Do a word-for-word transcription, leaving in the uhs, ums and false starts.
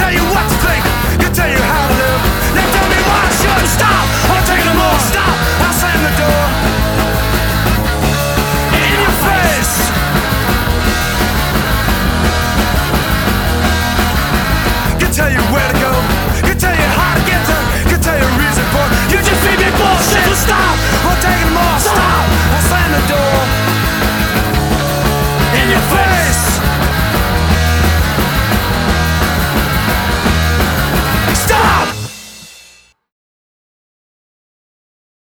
tell you what to think, can tell you how to live. They tell me why I shouldn't stop, I'm taking them all. Stop, I'll slam the door in your face. Can tell you where to go, can tell you how to get to, can tell you a reason for it. You just feed me bullshit, so stop, I'm taking them all. Stop, I'll slam the door